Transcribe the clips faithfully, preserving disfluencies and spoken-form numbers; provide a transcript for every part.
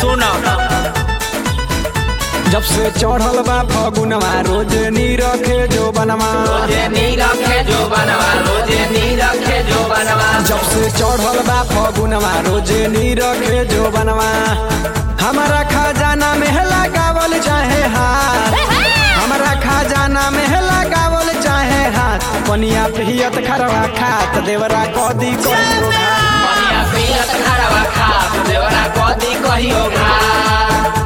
सुना जब से चढ़ल बा फगुनवा रोज नी रखे जो बनवा रोजे नी रखे जो बनवा रोजे नी रखे जो बनवा जब से चढ़ल बा फगुनवा रोज नी रखे जो बनवा हमारा खजाना में लगावल चाहे हाथ हमारा खजाना में लगावल चाहे हाथ पनिया पियत खरवा खात देवरा कदी कहियो पनिया पियत खरवा खात देवरा कदी कहियो घात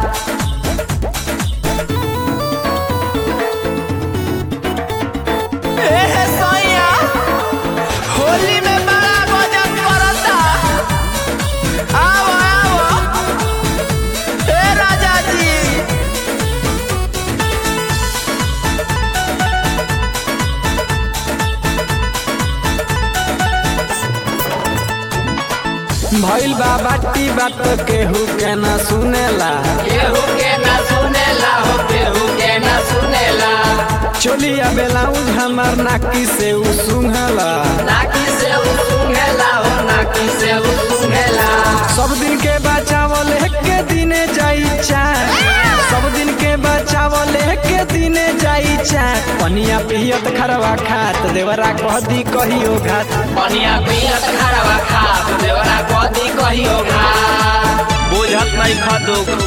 होली में बड़ा गजब करता। आओ आओ ए राजा जी भइल बा बाटी बात केहू के ना सुनेला केहू के ना सुनेला हो केहू के ना सुनेला चोलिया बेलाउज हमार नाकी से उ सुंघला नाकी से उ सुंघेला हो नाकी से उ सुंघेला सब दिन के बचावल के दिने जाई चा सब दिन के बचावल के दिने जाई चा पनिया पियत खरवा खात देवरा कहदी कहियो घात पनिया पियत खरवा खात देवरा कदी कहियो घात बुझत नहीं खदुक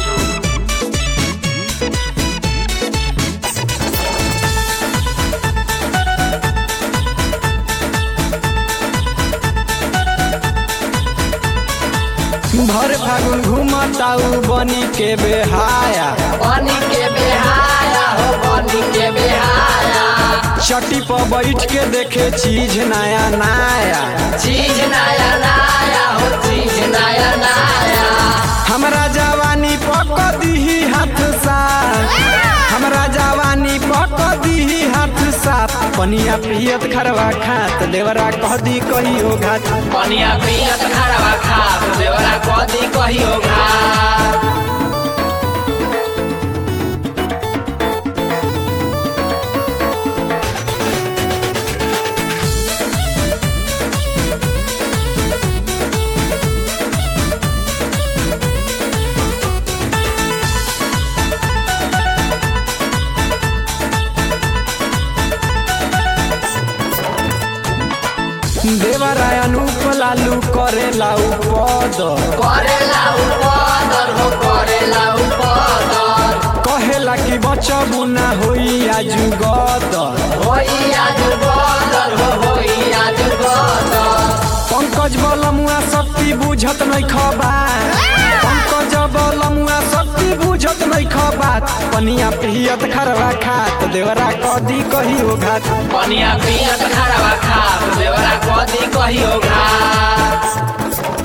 भर फागुन घूमताऊ बनी के बेहाया बनी के बेहाया हो बनी के बेहाया चटी पर बैठ के देखे चीज नया नया चीज नया नया हो चीज नया नया हमरा जवानी पक दीही हाथ साथ हमरा जवानी पक दीही हाथ साथ पनिया पियत खरवा खात देवरा कहदी कहियो घात पनिया पियत खरवा खात देवरा कदी कहियो घात देवरा अनूप लालू करे लाऊ पद करेला उपदर हो करेला उपदर कहेला कि बचबू ना होई आजू गदर होई आज बदर हो होई आज बदर पंकज बलमुआ शक्ति बुझत नहीं खबात पंकज बलमुआ शक्ति बुझत नहीं खबात पनिया पियत खरवा खात देवरा कदी कहियो घात पनिया पियत खरवा खात देवरा कदी कहियो घात